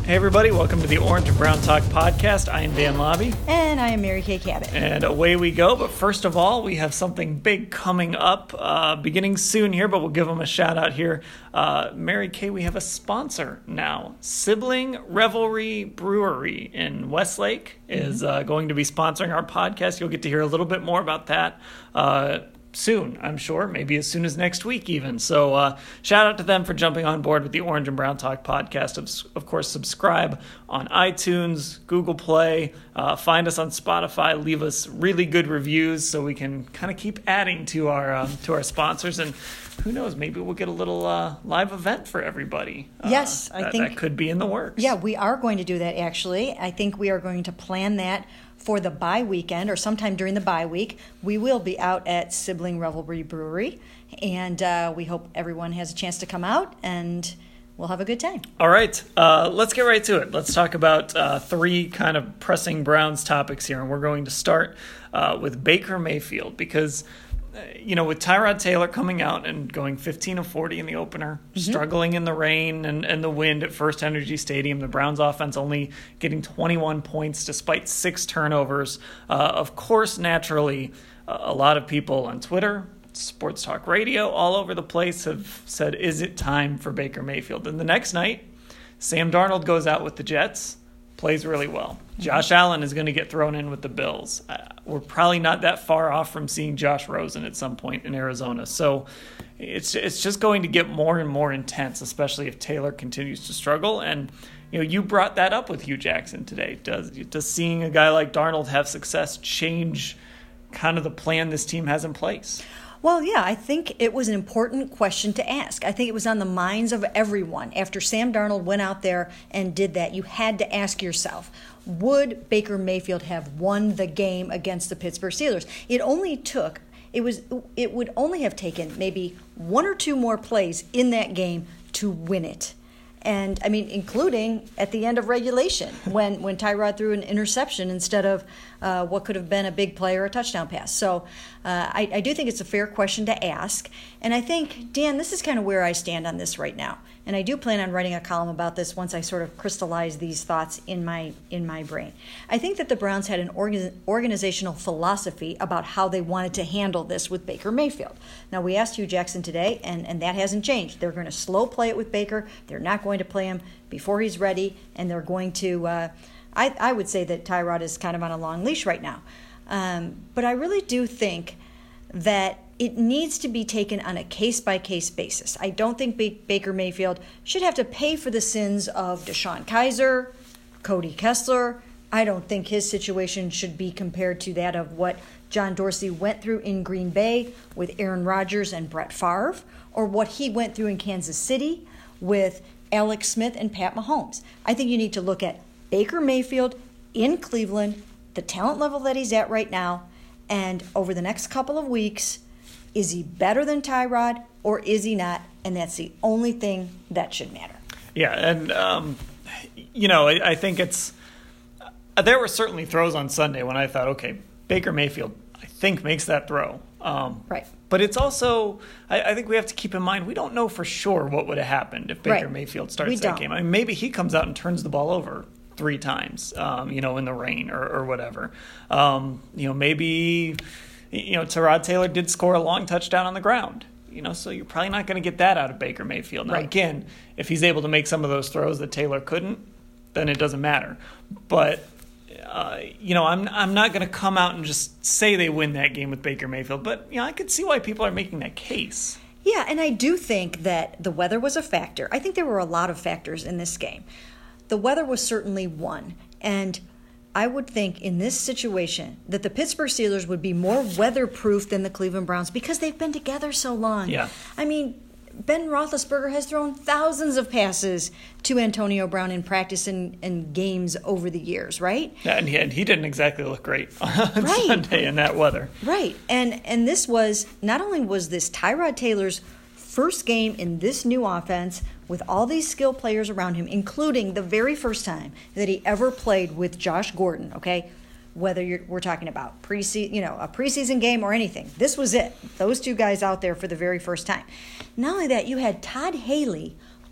Hey everybody, welcome to the Orange and Brown Talk podcast. I am Dan Lobby. And I am Mary Kay Cabot. And away we go. But first of all, we have something big coming up, beginning soon here, but we'll give them a shout out here. Mary Kay, we have a sponsor now. Sibling Revelry Brewery in Westlake is going to be sponsoring our podcast. You'll get to hear a little bit more about that soon, I'm sure, maybe as soon as next week even. So shout out to them for jumping on board with the Orange and Brown Talk podcast. Of course, subscribe on iTunes, Google Play, find us on Spotify, leave us really good reviews so we can kind of keep adding to our sponsors. And who knows, maybe we'll get a little live event for everybody. Yes, I think that could be in the works. Yeah, we are going to do that actually. I think we are going to plan that for the bye weekend or sometime during the bye week. We will be out at Sibling Revelry Brewery, and we hope everyone has a chance to come out, and we'll have a good time. All right, let's get right to it. Let's talk about three kind of pressing Browns topics here, and we're going to start with Baker Mayfield because with Tyrod Taylor coming out and going 15 of 40 in the opener, struggling in the rain and the wind at First Energy Stadium, the Browns offense only getting 21 points despite 6 turnovers. Of course, naturally, a lot of people on Twitter, Sports Talk Radio, all over the place have said, is it time for Baker Mayfield? And the next night, Sam Darnold goes out with the Jets, plays really well. Josh Allen is going to get thrown in with the Bills. We're probably not that far off from seeing Josh Rosen at some point in Arizona. So it's just going to get more and more intense, especially if Taylor continues to struggle. And you brought that up with Hugh Jackson today. Does seeing a guy like Darnold have success change kind of the plan this team has in place? Well, yeah, I think it was an important question to ask. I think it was on the minds of everyone. After Sam Darnold went out there and did that, you had to ask yourself, would Baker Mayfield have won the game against the Pittsburgh Steelers? It would only have taken maybe 1 or 2 more plays in that game to win it. And, I mean, including at the end of regulation when Tyrod threw an interception instead of what could have been a big play or a touchdown pass. So I do think it's a fair question to ask. And I think, Dan, this is kind of where I stand on this right now. And I do plan on writing a column about this once I sort of crystallize these thoughts in my brain. I think that the Browns had an organizational philosophy about how they wanted to handle this with Baker Mayfield. Now, we asked Hugh Jackson today, and that hasn't changed. They're going to slow play it with Baker. They're not going to play him before he's ready, and they're going to I would say that Tyrod is kind of on a long leash right now. But I really do think that it needs to be taken on a case-by-case basis. I don't think Baker Mayfield should have to pay for the sins of DeShone Kizer, Cody Kessler. I don't think his situation should be compared to that of what John Dorsey went through in Green Bay with Aaron Rodgers and Brett Favre, or what he went through in Kansas City with Alex Smith and Pat Mahomes. I think you need to look at Baker Mayfield in Cleveland, the talent level that he's at right now, and over the next couple of weeks, is he better than Tyrod or is he not? And that's the only thing that should matter. Yeah, and, I think there were certainly throws on Sunday when I thought, okay, Baker Mayfield, I think, makes that throw. Right. But it's also, I think we have to keep in mind, we don't know for sure what would have happened if Baker Mayfield starts that game. I mean, maybe he comes out and turns the ball over 3 times, in the rain or whatever. Maybe, Tyrod Taylor did score a long touchdown on the ground, so you're probably not going to get that out of Baker Mayfield. Now, again, if he's able to make some of those throws that Taylor couldn't, then it doesn't matter. But, I'm not going to come out and just say they win that game with Baker Mayfield. But, I could see why people are making that case. Yeah, and I do think that the weather was a factor. I think there were a lot of factors in this game. The weather was certainly one, and I would think in this situation that the Pittsburgh Steelers would be more weatherproof than the Cleveland Browns because they've been together so long. Yeah. I mean, Ben Roethlisberger has thrown thousands of passes to Antonio Brown in practice and games over the years, right? Yeah, and he didn't exactly look great on Sunday in that weather. Right, and this was, not only was this Tyrod Taylor's first game in this new offense with all these skilled players around him, including the very first time that he ever played with Josh Gordon, okay? Whether we're talking about a preseason game or anything. This was it. Those 2 guys out there for the very first time. Not only that, you had Todd Haley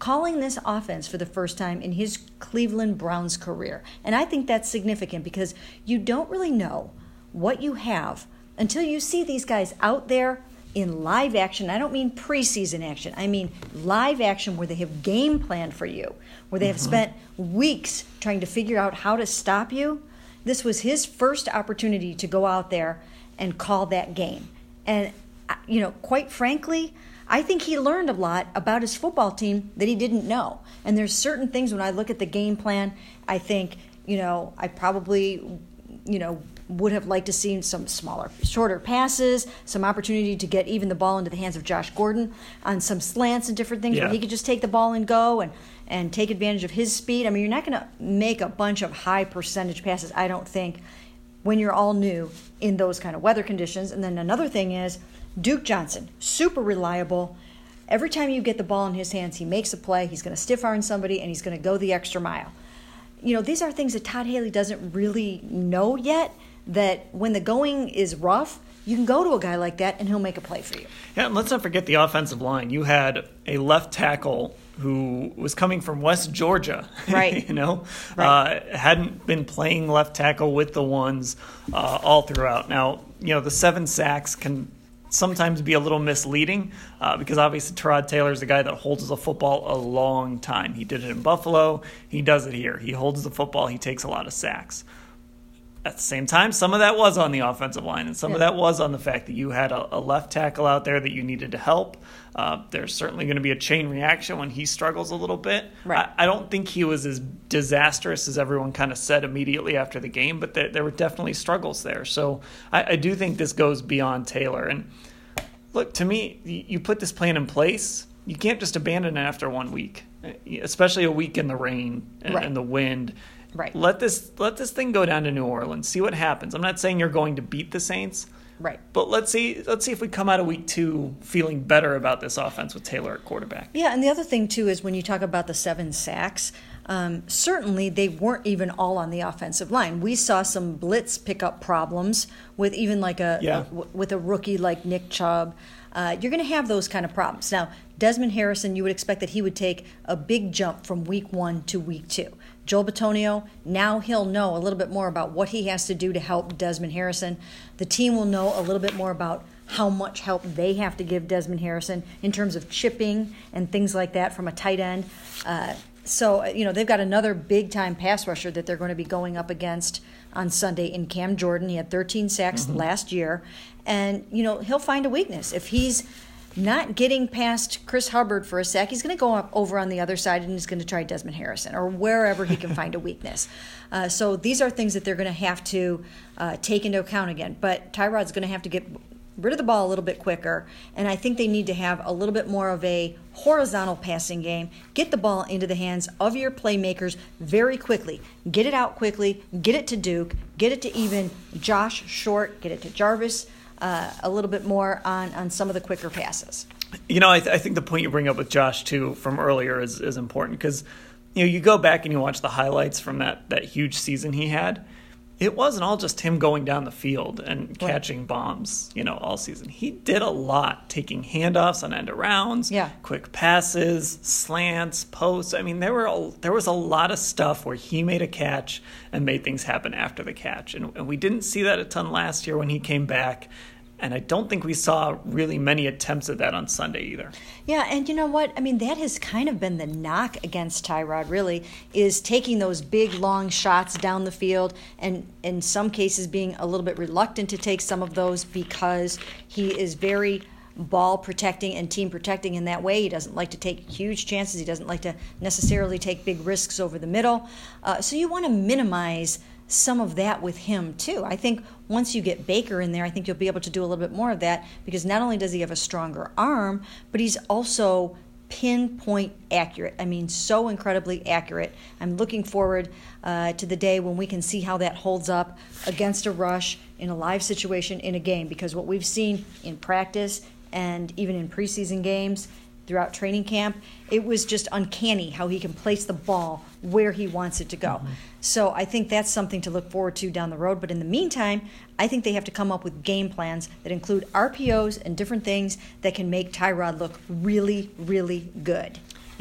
calling this offense for the first time in his Cleveland Browns career. And I think that's significant because you don't really know what you have until you see these guys out there in live action. I don't mean preseason action. I mean live action where they have game planned for you, where they have spent weeks trying to figure out how to stop you. This was his first opportunity to go out there and call that game. And, quite frankly, I think he learned a lot about his football team that he didn't know. And there's certain things when I look at the game plan, I think, I probably, would have liked to see some smaller, shorter passes, some opportunity to get even the ball into the hands of Josh Gordon on some slants and different things where he could just take the ball and go and take advantage of his speed. I mean, you're not going to make a bunch of high percentage passes, I don't think, when you're all new in those kind of weather conditions. And then another thing is Duke Johnson, super reliable. Every time you get the ball in his hands, he makes a play. He's going to stiff arm somebody, and he's going to go the extra mile. These are things that Todd Haley doesn't really know yet, that when the going is rough, you can go to a guy like that and he'll make a play for you. Yeah, and let's not forget the offensive line. You had a left tackle who was coming from West Georgia, right? Right. Hadn't been playing left tackle with the ones all throughout. Now, the 7 sacks can sometimes be a little misleading because obviously Tyrod Taylor is a guy that holds the football a long time. He did it in Buffalo. He does it here. He holds the football. He takes a lot of sacks. At the same time, some of that was on the offensive line, and some of that was on the fact that you had a left tackle out there that you needed to help. There's certainly going to be a chain reaction when he struggles a little bit. Right. I don't think he was as disastrous as everyone kind of said immediately after the game, but there were definitely struggles there. So I do think this goes beyond Taylor. And look, to me, you put this plan in place, you can't just abandon it after 1 week, especially a week in the rain and the wind. Right. Let this thing go down to New Orleans. See what happens. I'm not saying you're going to beat the Saints. Right. But let's see if we come out of week 2 feeling better about this offense with Taylor at quarterback. Yeah, and the other thing too is when you talk about the 7 sacks, certainly they weren't even all on the offensive line. We saw some blitz pickup problems with even like with a rookie like Nick Chubb. You're going to have those kind of problems. Now, Desmond Harrison, you would expect that he would take a big jump from week 1 to week 2. Joel Bitonio, now he'll know a little bit more about what he has to do to help Desmond Harrison. The team will know a little bit more about how much help they have to give Desmond Harrison in terms of chipping and things like that from a tight end. So they've got another big-time pass rusher that they're going to be going up against on Sunday in Cam Jordan. He had 13 sacks last year. And, he'll find a weakness. If he's not getting past Chris Hubbard for a sack, he's going to go up over on the other side and he's going to try Desmond Harrison or wherever he can find a weakness. So these are things that they're going to have to take into account again. But Tyrod's going to have to get rid of the ball a little bit quicker, and I think they need to have a little bit more of a horizontal passing game. Get the ball into the hands of your playmakers very quickly. Get it out quickly. Get it to Duke. Get it to even Josh Short. Get it to Jarvis. A little bit more on some of the quicker passes. I think the point you bring up with Josh, too, from earlier is important because, you go back and you watch the highlights from that huge season he had. It wasn't all just him going down the field and catching bombs, all season. He did a lot, taking handoffs on end arounds, quick passes, slants, posts. I mean, there was a lot of stuff where he made a catch and made things happen after the catch. And we didn't see that a ton last year when he came back. And I don't think we saw really many attempts at that on Sunday either. Yeah, and you know what? I mean, that has kind of been the knock against Tyrod, really, is taking those big, long shots down the field and in some cases being a little bit reluctant to take some of those because he is very ball protecting and team protecting in that way. He doesn't like to take huge chances. He doesn't like to necessarily take big risks over the middle. So you want to minimize some of that with him too. I think once you get Baker in there, I think you'll be able to do a little bit more of that because not only does he have a stronger arm, but he's also pinpoint accurate. I mean, so incredibly accurate. I'm looking forward to the day when we can see how that holds up against a rush in a live situation in a game, because what we've seen in practice and even in preseason games throughout training camp, it was just uncanny how he can place the ball where he wants it to go. Mm-hmm. So I think that's something to look forward to down the road. But in the meantime, I think they have to come up with game plans that include RPOs and different things that can make Tyrod look really, really good.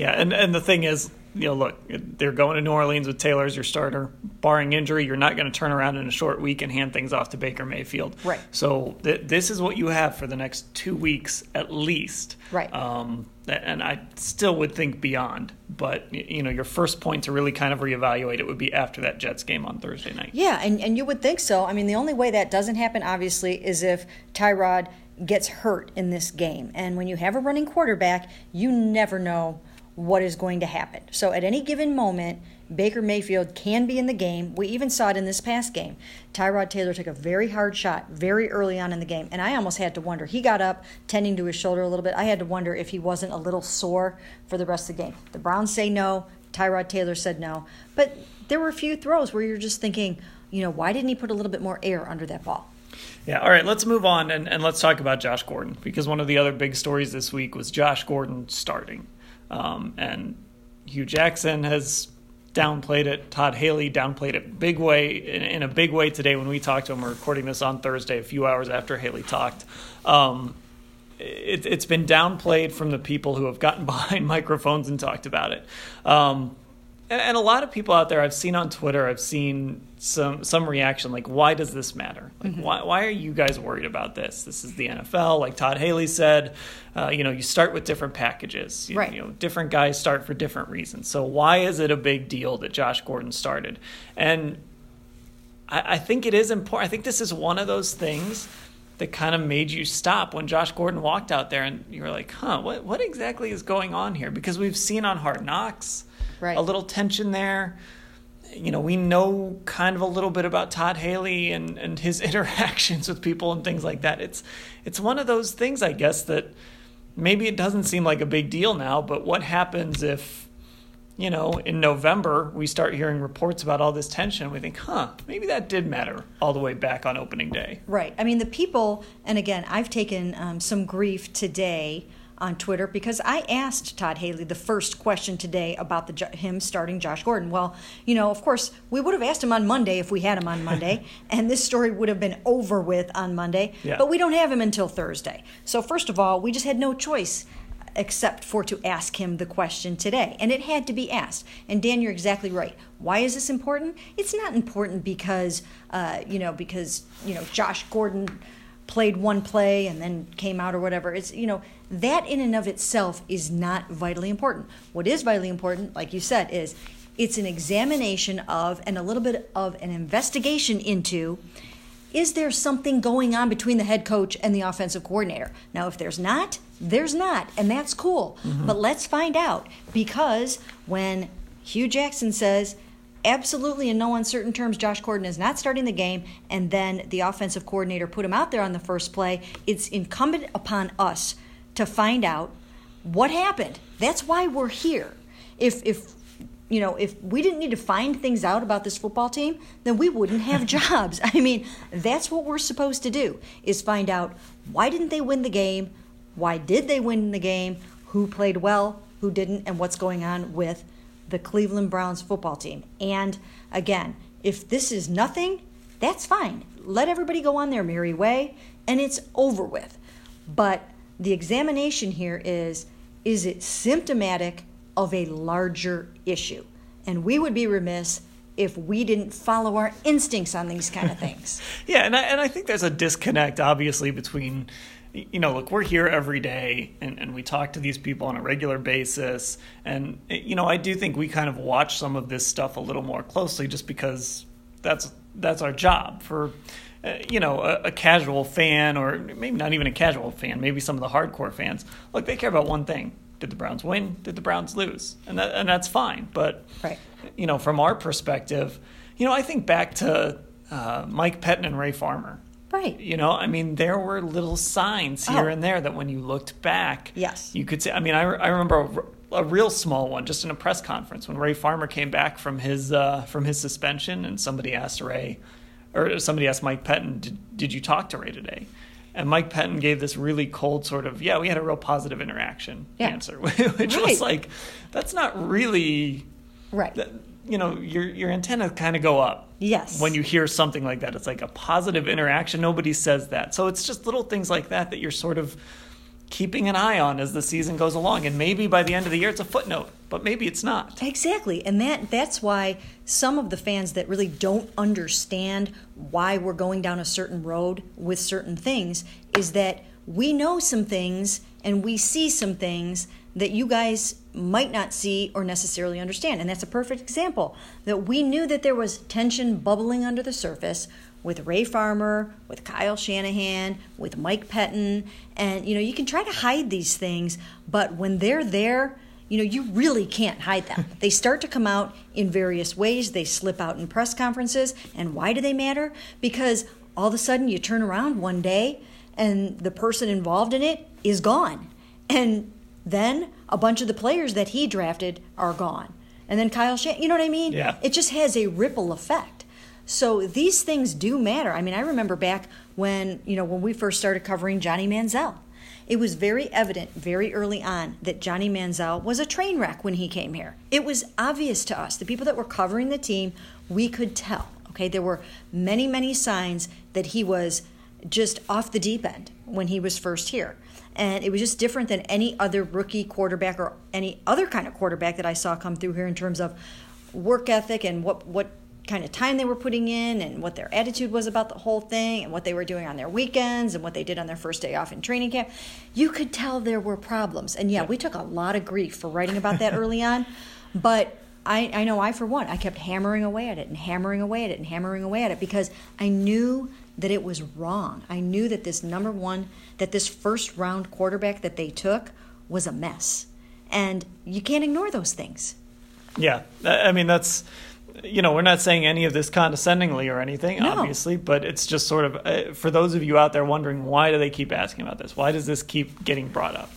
Yeah, and the thing is, look, they're going to New Orleans with Taylor as your starter. Barring injury, you're not going to turn around in a short week and hand things off to Baker Mayfield. Right. So this is what you have for the next 2 weeks at least. Right. And I still would think beyond. But, your first point to really kind of reevaluate it would be after that Jets game on Thursday night. Yeah, and you would think so. I mean, the only way that doesn't happen, obviously, is if Tyrod gets hurt in this game. And when you have a running quarterback, you never know what is going to happen. So at any given moment, Baker Mayfield can be in the game. We even saw it in this past game. Tyrod Taylor took a very hard shot very early on in the game, and I almost had to wonder. He got up, tending to his shoulder a little bit. I had to wonder if he wasn't a little sore for the rest of the game. The Browns say no. Tyrod Taylor said no. But there were a few throws where you're just thinking, why didn't he put a little bit more air under that ball? Yeah, all right, let's move on and let's talk about Josh Gordon, because one of the other big stories this week was Josh Gordon starting. And Hugh Jackson has downplayed it. Todd Haley downplayed it in a big way today when we talked to him. We're recording this on Thursday, a few hours after Haley talked. It's been downplayed from the people who have gotten behind microphones and talked about it. And a lot of people out there I've seen on Twitter, I've seen some reaction like, why does this matter? Like, why are you guys worried about this? This is the NFL. Like Todd Haley said, you start with different packages. Right. Different guys start for different reasons. So why is it a big deal that Josh Gordon started? And I think it is important. I think this is one of those things that kind of made you stop when Josh Gordon walked out there and you were like, what exactly is going on here? Because we've seen on Hard Knocks, right, a little tension there. We know kind of a little bit about Todd Haley and his interactions with people and things like that. It's one of those things, I guess, that maybe it doesn't seem like a big deal now, but what happens if, in November we start hearing reports about all this tension and we think, maybe that did matter all the way back on opening day. Right. I mean, the people, and again, I've taken some grief today on Twitter because I asked Todd Haley the first question today about him starting Josh Gordon. Well, of course, we would have asked him on Monday if we had him on Monday, and this story would have been over with on Monday, but we don't have him until Thursday. So first of all, we just had no choice except for to ask him the question today, and it had to be asked. And Dan, you're exactly right. Why is this important? It's not important because Josh Gordon played one play and then came out or whatever. It's, that in and of itself is not vitally important. What is vitally important, like you said, is it's an examination of and a little bit of an investigation into, is there something going on between the head coach and the offensive coordinator? Now, if there's not, there's not, and that's cool. Mm-hmm. But let's find out, because when Hugh Jackson says, absolutely in no uncertain terms, Josh Gordon is not starting the game, and then the offensive coordinator put him out there on the first play, it's incumbent upon us to find out what happened. That's why we're here. If we didn't need to find things out about this football team, then we wouldn't have jobs. I mean, that's what we're supposed to do, is find out why didn't they win the game, why did they win the game, who played well, who didn't, and what's going on with the Cleveland Browns football team. And again, if this is nothing, that's fine. Let everybody go on their merry way, and it's over with. But the examination here is it symptomatic of a larger issue? And we would be remiss if we didn't follow our instincts on these kind of things. Yeah, and I think there's a disconnect, obviously, between, look, we're here every day, and we talk to these people on a regular basis. And, I do think we kind of watch some of this stuff a little more closely just because that's our job. For, a casual fan, or maybe not even a casual fan, maybe some of the hardcore fans, look, they care about one thing. Did the Browns win? Did the Browns lose? And that's fine. But, right, from our perspective, I think back to Mike Pettin and Ray Farmer. Right. There were little signs here and there that when you looked back, yes, you could see. I remember a real small one just in a press conference when Ray Farmer came back from his suspension, and somebody asked Mike Pettin, did you talk to Ray today? And Mike Pettin gave this really cold sort of, we had a real positive interaction answer, which was like, that's not really right. Your antenna kind of go up. Yes. When you hear something like that, it's like a positive interaction. Nobody says that. So it's just little things like that you're sort of, keeping an eye on as the season goes along. And maybe by the end of the year, it's a footnote, but maybe it's not. Exactly. And that's why some of the fans that really don't understand why we're going down a certain road with certain things is that we know some things and we see some things that you guys might not see or necessarily understand. And that's a perfect example that we knew that there was tension bubbling under the surface with Ray Farmer, with Kyle Shanahan, with Mike Pettin. And, you can try to hide these things, but when they're there, you really can't hide them. They start to come out in various ways. They slip out in press conferences. And why do they matter? Because all of a sudden you turn around one day and the person involved in it is gone. And then a bunch of the players that he drafted are gone. And then Kyle Shanahan, you know what I mean? Yeah. It just has a ripple effect. So these things do matter. I mean, I remember back when we first started covering Johnny Manziel. It was very evident very early on that Johnny Manziel was a train wreck when he came here. It was obvious to us. The people that were covering the team, we could tell. Okay, there were many, many signs that he was just off the deep end when he was first here. And it was just different than any other rookie quarterback or any other kind of quarterback that I saw come through here in terms of work ethic and what kind of time they were putting in and what their attitude was about the whole thing and what they were doing on their weekends and what they did on their first day off in training camp. You could tell there were problems. And we took a lot of grief for writing about that early on. But I know I, for one, I kept hammering away at it and hammering away at it and hammering away at it because I knew that it was wrong. I knew that this first round quarterback that they took was a mess. And you can't ignore those things. Yeah. I mean, that's... we're not saying any of this condescendingly or anything, No. obviously, but it's just sort of, for those of you out there wondering, why do they keep asking about this? Why does this keep getting brought up?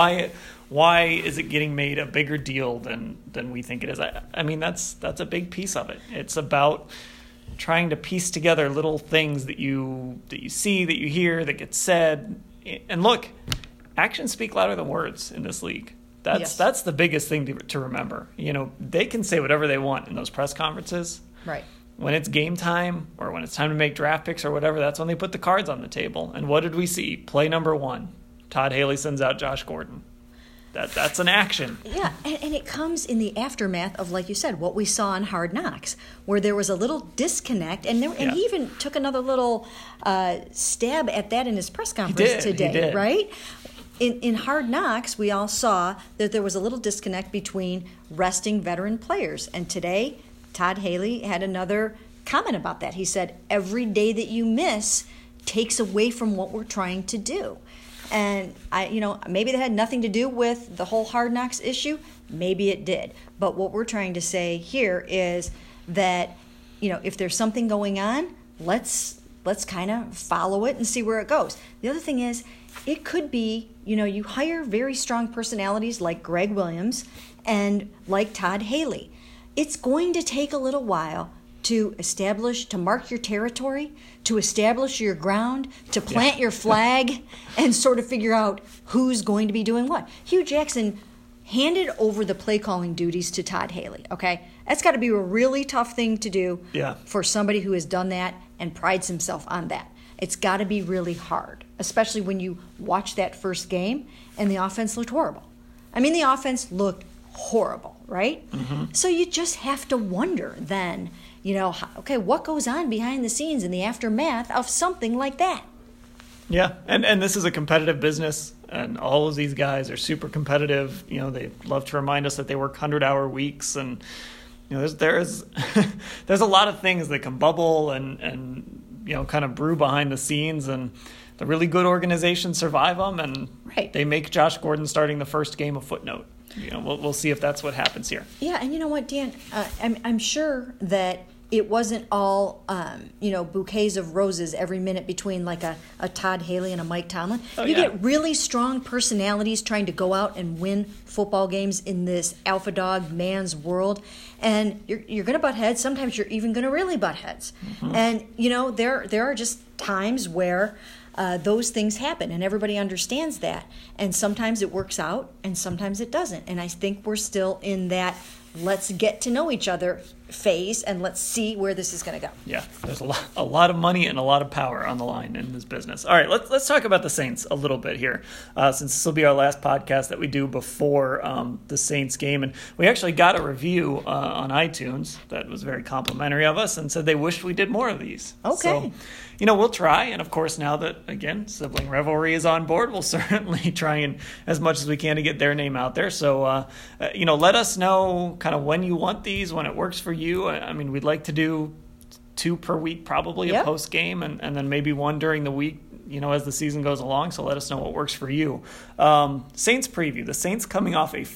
Why is it getting made a bigger deal than we think it is? I mean, that's a big piece of it. It's about trying to piece together little things that you see, that you hear, that get said. And look, actions speak louder than words in this league. That's the biggest thing to remember. They can say whatever they want in those press conferences. Right. When it's game time or when it's time to make draft picks or whatever, that's when they put the cards on the table. And what did we see? Play number 1. Todd Haley sends out Josh Gordon. That's an action. Yeah, and it comes in the aftermath of, like you said, what we saw on Hard Knocks, where there was a little disconnect, and he even took another little stab at that in his press conference today, he did. Right? In Hard Knocks, we all saw that there was a little disconnect between resting veteran players. And today, Todd Haley had another comment about that. He said, every day that you miss takes away from what we're trying to do. And maybe that had nothing to do with the whole Hard Knocks issue. Maybe it did. But what we're trying to say here is that, if there's something going on, let's kind of follow it and see where it goes. The other thing is, it could be, you hire very strong personalities like Greg Williams and like Todd Haley. It's going to take a little while to mark your territory, to establish your ground, to plant your flag, and sort of figure out who's going to be doing what. Hugh Jackson handed over the play calling duties to Todd Haley, okay? That's got to be a really tough thing to do for somebody who has done that and prides himself on that. It's got to be really hard, especially when you watch that first game and the offense looked horrible. I mean, the offense looked horrible, right? Mm-hmm. So you just have to wonder then, what goes on behind the scenes in the aftermath of something like that? Yeah, and this is a competitive business, and all of these guys are super competitive. They love to remind us that they work 100-hour weeks, and there's a lot of things that can bubble and kind of brew behind the scenes, and the really good organizations survive them, and they make Josh Gordon starting the first game a footnote. We'll see if that's what happens here. Yeah, and you know what, Dan? I'm sure that it wasn't all, bouquets of roses every minute between like a Todd Haley and a Mike Tomlin. Get really strong personalities trying to go out and win football games in this alpha dog man's world. And you're going to butt heads. Sometimes you're even going to really butt heads. Mm-hmm. And, there are just times where those things happen, and everybody understands that. And sometimes it works out, and sometimes it doesn't. And I think we're still in that let's get to know each other phase, and let's see where this is going to go. Yeah, there's a lot of money and a lot of power on the line in this business. All right, let's talk about the Saints a little bit here, since this will be our last podcast that we do before the Saints game. And we actually got a review on iTunes that was very complimentary of us and said they wished we did more of these. Okay. So, we'll try. And, of course, now that, again, Sibling Revelry is on board, we'll certainly try and as much as we can to get their name out there. So, let us know kind of when you want these, when it works for you. I mean, we'd like to do 2 per week, probably a post game, and then maybe 1 during the week, as the season goes along. So let us know what works for you. Saints preview. The Saints coming off a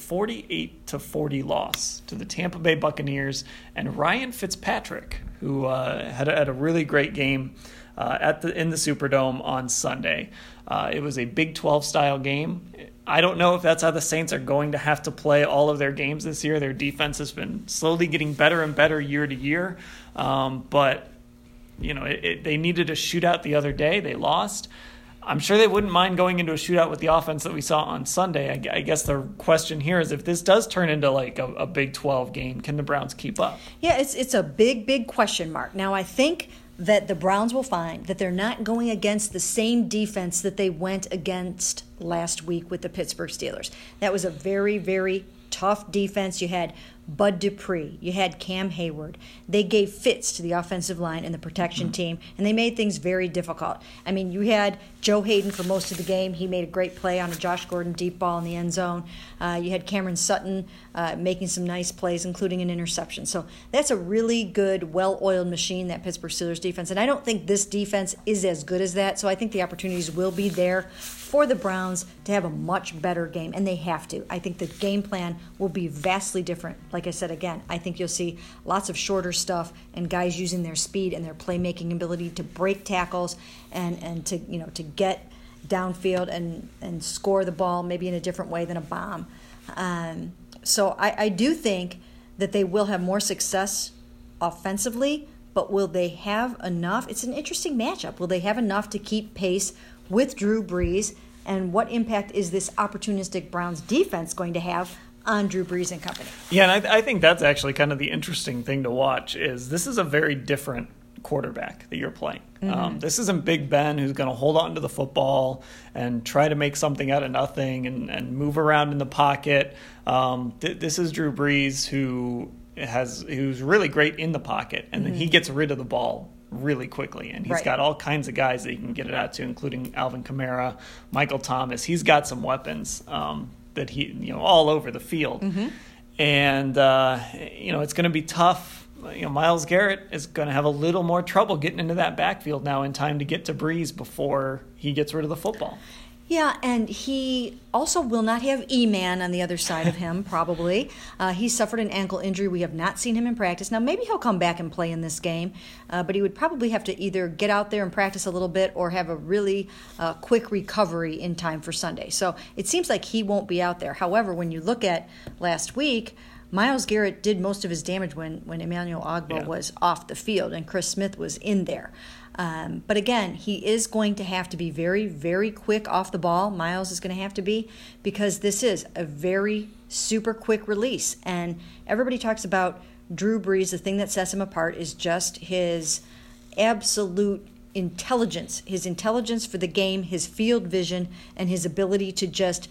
48-40 loss to the Tampa Bay Buccaneers, and Ryan Fitzpatrick, who had a really great game in the Superdome on Sunday. It was a Big 12 style game. I don't know if that's how the Saints are going to have to play all of their games this year. Their defense has been slowly getting better and better year to year. But they needed a shootout the other day. They lost. I'm sure they wouldn't mind going into a shootout with the offense that we saw on Sunday. I guess the question here is, if this does turn into like a Big 12 game, can the Browns keep up? Yeah, it's a big question mark. Now, I think that the Browns will find that they're not going against the same defense that they went against last week with the Pittsburgh Steelers. That was a very, very tough defense. You had Bud Dupree. You had Cam Hayward. They gave fits to the offensive line and the protection team, and they made things very difficult. I mean, you had Joe Hayden for most of the game. He made a great play on a Josh Gordon deep ball in the end zone. You had Cameron Sutton making some nice plays, including an interception. So that's a really good, well-oiled machine, that Pittsburgh Steelers defense. And I don't think this defense is as good as that, so I think the opportunities will be there for the Browns to have a much better game, and they have to. I think the game plan will be vastly different. Like I said, again, I think you'll see lots of shorter stuff and guys using their speed and their playmaking ability to break tackles and to get downfield and score the ball maybe in a different way than a bomb. So I do think that they will have more success offensively, but will they have enough? It's an interesting matchup. Will they have enough to keep pace with Drew Brees, and what impact is this opportunistic Browns defense going to have on Drew Brees and company? Yeah, and I think that's actually kind of the interesting thing to watch. Is this is a very different quarterback that you're playing. This isn't Big Ben, who's going to hold on to the football and try to make something out of nothing and move around in the pocket. This is Drew Brees, who's really great in the pocket, and then he gets rid of the ball really quickly, and he's got all kinds of guys that he can get it out to, including Alvin Kamara, Michael Thomas. He's got some weapons that he all over the field, and it's going to be tough. Myles Garrett is going to have a little more trouble getting into that backfield now in time to get to Brees before he gets rid of the football. Yeah, and he also will not have E-Man on the other side of him, probably. He suffered an ankle injury. We have not seen him in practice. Now, maybe he'll come back and play in this game, but he would probably have to either get out there and practice a little bit or have a really quick recovery in time for Sunday. So it seems like he won't be out there. However, when you look at last week, Myles Garrett did most of his damage when Emmanuel Ogbah was off the field and Chris Smith was in there. But again, he is going to have to be very, very quick off the ball. Myles is going to have to be, because this is a very super quick release. And everybody talks about Drew Brees. The thing that sets him apart is just his absolute intelligence, his intelligence for the game, his field vision, and his ability to just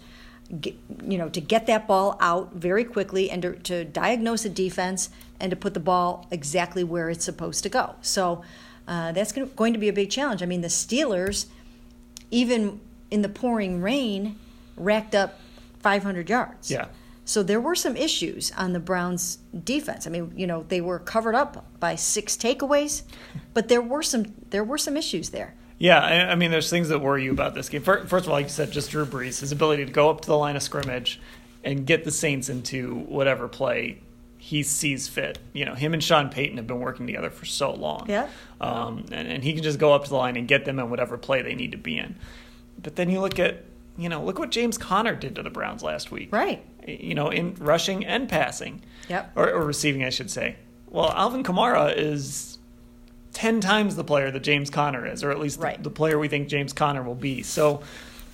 get that ball out very quickly and to diagnose a defense and to put the ball exactly where it's supposed to go. So that's going to be a big challenge. I mean, the Steelers, even in the pouring rain, racked up 500 yards. Yeah. So there were some issues on the Browns' defense. I mean, they were covered up by 6 takeaways, but there were some issues there. Yeah, I mean, there's things that worry you about this game. First of all, like you said, just Drew Brees, his ability to go up to the line of scrimmage and get the Saints into whatever play he sees fit. Him and Sean Payton have been working together for so long. Yeah. And he can just go up to the line and get them in whatever play they need to be in. But then you look what James Conner did to the Browns last week. Right. In rushing and passing. Yep. Or receiving, I should say. Well, Alvin Kamara is 10 times the player that James Conner is, or at least the player we think James Conner will be. So,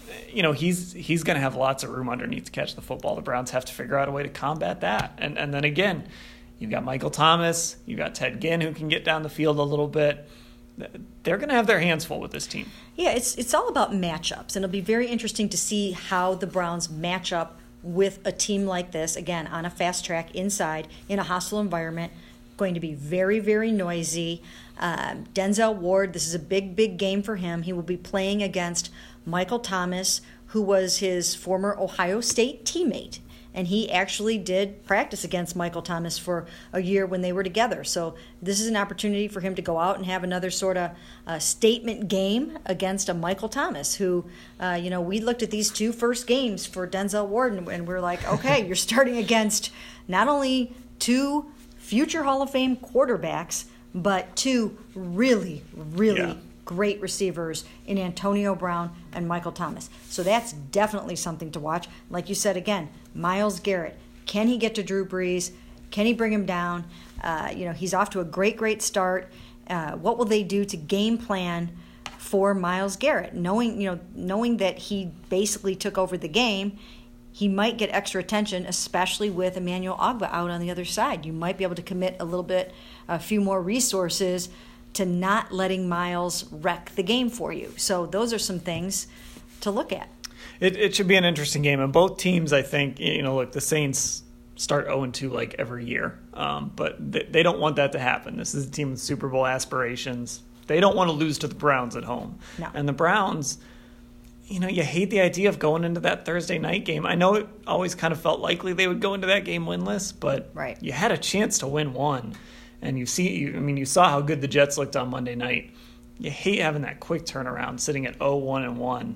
he's going to have lots of room underneath to catch the football. The Browns have to figure out a way to combat that. And then again, You've got Michael Thomas. You've got Ted Ginn, who can get down the field a little bit. They're going to have their hands full with this team. Yeah, it's all about matchups, and it'll be very interesting to see how the Browns match up with a team like this, again, on a fast track inside in a hostile environment. Going to be very, very noisy. Denzel Ward, this is a big, big game for him. He will be playing against Michael Thomas, who was his former Ohio State teammate. And he actually did practice against Michael Thomas for a year when they were together. So this is an opportunity for him to go out and have another sort of statement game against a Michael Thomas who, we looked at these two first games for Denzel Ward and we're like, okay, you're starting against not only two future Hall of Fame quarterbacks, but two really, really great receivers in Antonio Brown and Michael Thomas. So that's definitely something to watch. Like you said, again, Myles Garrett. Can he get to Drew Brees? Can he bring him down? He's off to a great, great start. What will they do to game plan for Myles Garrett? Knowing that he basically took over the game, he might get extra attention, especially with Emmanuel Ogbah out on the other side. You might be able to commit a few more resources to not letting Myles wreck the game for you. So those are some things to look at. It should be an interesting game. And both teams, I think, look, the Saints start 0-2 like every year. But they don't want that to happen. This is a team with Super Bowl aspirations. They don't want to lose to the Browns at home. No. And the Browns, you hate the idea of going into that Thursday night game. I know it always kind of felt likely they would go into that game winless, but right. You had a chance to win one. And you saw how good the Jets looked on Monday night. You hate having that quick turnaround, sitting at 0-1-1.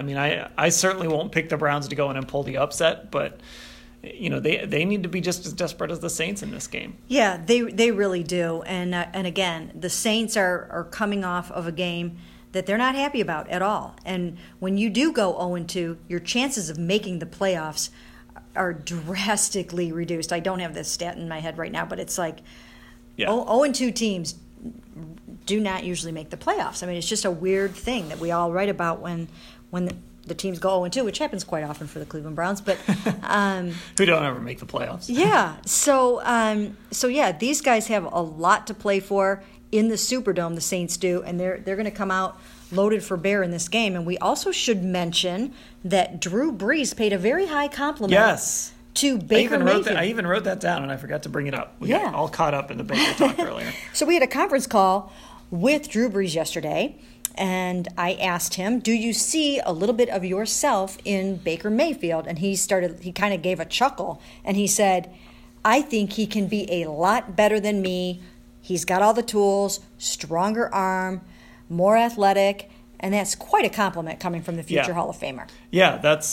I certainly won't pick the Browns to go in and pull the upset, but they need to be just as desperate as the Saints in this game. Yeah, they really do. And again, the Saints are coming off of a game that they're not happy about at all. And when you do go 0-2, your chances of making the playoffs are drastically reduced. I don't have this stat in my head right now, but it's like 0-2 teams do not usually make the playoffs. I mean, it's just a weird thing that we all write about when the teams go 0-2, which happens quite often for the Cleveland Browns. But who don't ever make the playoffs? Yeah. So these guys have a lot to play for in the Superdome. The Saints do, and they're going to come out loaded for bear in this game. And we also should mention that Drew Brees paid a very high compliment. Yes. To Baker Mayfield. I even wrote that down, and I forgot to bring it up. We got all caught up in the Baker talk earlier. So we had a conference call with Drew Brees yesterday, and I asked him, do you see a little bit of yourself in Baker Mayfield? And he kind of gave a chuckle, and he said, I think he can be a lot better than me. He's got all the tools, stronger arm, more athletic, and that's quite a compliment coming from the future Hall of Famer. Yeah, that's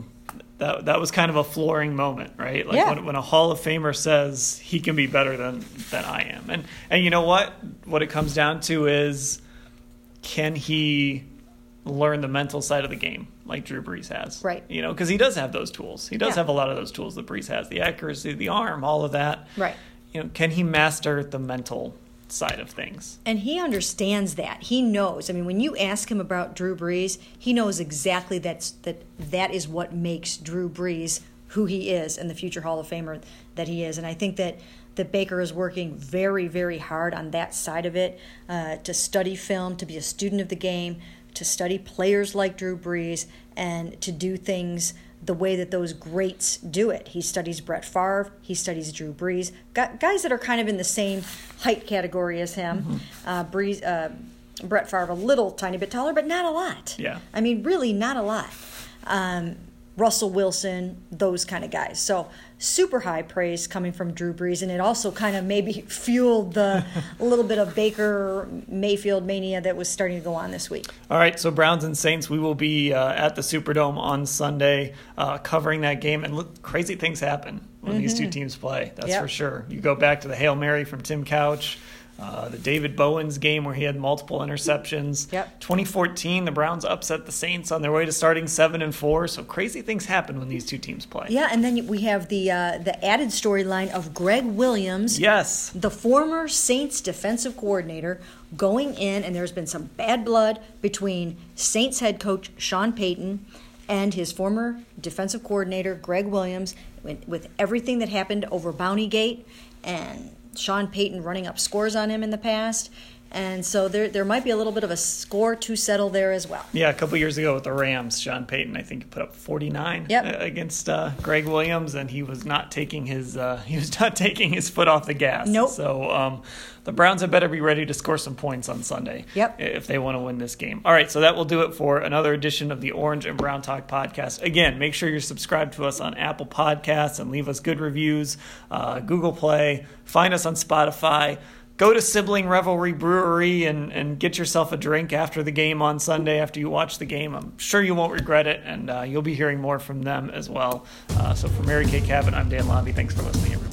that was kind of a flooring moment, right? Like when a Hall of Famer says he can be better than I am. And you know what? What it comes down to is, can he learn the mental side of the game like Drew Brees has? Right. Because he does have those tools. He does have a lot of those tools that Brees has. The accuracy, the arm, all of that. Right. Can he master the mental side of things? And he understands that. He knows. I mean, when you ask him about Drew Brees, he knows exactly that is what makes Drew Brees who he is and the future Hall of Famer that he is. And I think that Baker is working very, very hard on that side of it, to study film, to be a student of the game, to study players like Drew Brees, and to do things the way that those greats do it. He studies Brett Favre. He studies Drew Brees. Guys that are kind of in the same height category as him. Mm-hmm. Brett Favre a little tiny bit taller, but not a lot. Yeah. I mean, really not a lot. Russell Wilson, those kind of guys. So super high praise coming from Drew Brees, and it also kind of maybe fueled a little bit of Baker Mayfield mania that was starting to go on this week. All right, so Browns and Saints, we will be at the Superdome on Sunday covering that game. And look, crazy things happen when these two teams play, that's for sure. You go back to the Hail Mary from Tim Couch, the David Bowens game where he had multiple interceptions. 2014, the Browns upset the Saints on their way to starting 7-4. So crazy things happen when these two teams play. Yeah, and then we have the added storyline of Greg Williams, the former Saints defensive coordinator, going in, and there's been some bad blood between Saints head coach Sean Payton and his former defensive coordinator Greg Williams with everything that happened over Bountygate. and Sean Payton running up scores on him in the past. And so there might be a little bit of a score to settle there as well. Yeah, a couple years ago with the Rams, Sean Payton, I think he put up 49 against Greg Williams, and he was not taking his foot off the gas. Nope. So the Browns had better be ready to score some points on Sunday if they want to win this game. All right, so that will do it for another edition of the Orange and Brown Talk podcast. Again, make sure you're subscribed to us on Apple Podcasts and leave us good reviews, Google Play, find us on Spotify. Go to Sibling Revelry Brewery and get yourself a drink after the game on Sunday, after you watch the game. I'm sure you won't regret it, and you'll be hearing more from them as well. So for Mary Kay Cabot, I'm Dan Lobby. Thanks for listening, everybody.